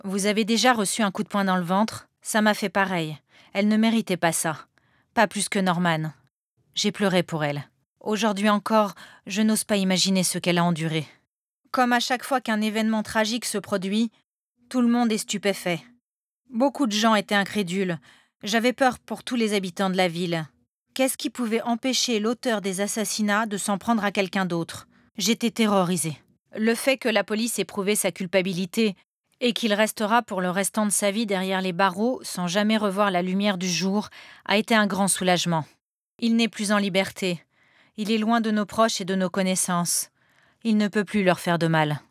Vous avez déjà reçu un coup de poing dans le ventre? Ça m'a fait pareil. Elle ne méritait pas ça. Pas plus que Norman. J'ai pleuré pour elle. Aujourd'hui encore, je n'ose pas imaginer ce qu'elle a enduré. Comme à chaque fois qu'un événement tragique se produit, tout le monde est stupéfait. Beaucoup de gens étaient incrédules. J'avais peur pour tous les habitants de la ville. Qu'est-ce qui pouvait empêcher l'auteur des assassinats de s'en prendre à quelqu'un d'autre? J'étais terrorisée. Le fait que la police ait prouvé sa culpabilité et qu'il restera pour le restant de sa vie derrière les barreaux sans jamais revoir la lumière du jour a été un grand soulagement. Il n'est plus en liberté. Il est loin de nos proches et de nos connaissances. Il ne peut plus leur faire de mal.